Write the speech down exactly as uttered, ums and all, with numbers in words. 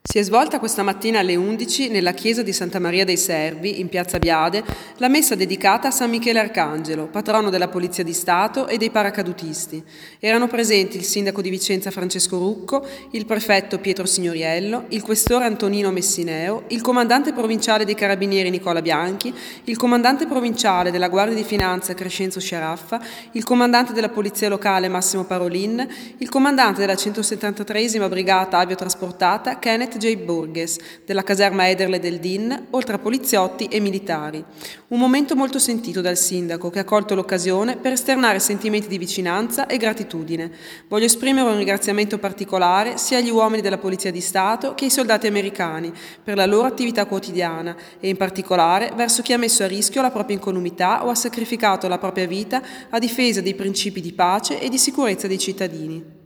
Si è svolta questa mattina alle undici nella chiesa di Santa Maria dei Servi, in piazza Biade, la messa dedicata a San Michele Arcangelo, patrono della Polizia di Stato e dei paracadutisti. Erano presenti il sindaco di Vicenza Francesco Rucco, il prefetto Pietro Signoriello, il questore Antonino Messineo, il comandante provinciale dei Carabinieri Nicola Bianchi, il comandante provinciale della Guardia di Finanza Crescenzo Sciaraffa, il comandante della Polizia Locale Massimo Parolin, il comandante della centosettantatreesima Brigata Aviotrasportata Kenneth J. Burgess, della caserma Ederle del D I N, oltre a poliziotti e militari. Un momento molto sentito dal sindaco, che ha colto l'occasione per esternare sentimenti di vicinanza e gratitudine. Voglio esprimere un ringraziamento particolare sia agli uomini della Polizia di Stato che ai soldati americani per la loro attività quotidiana e in particolare verso chi ha messo a rischio la propria incolumità o ha sacrificato la propria vita a difesa dei principi di pace e di sicurezza dei cittadini.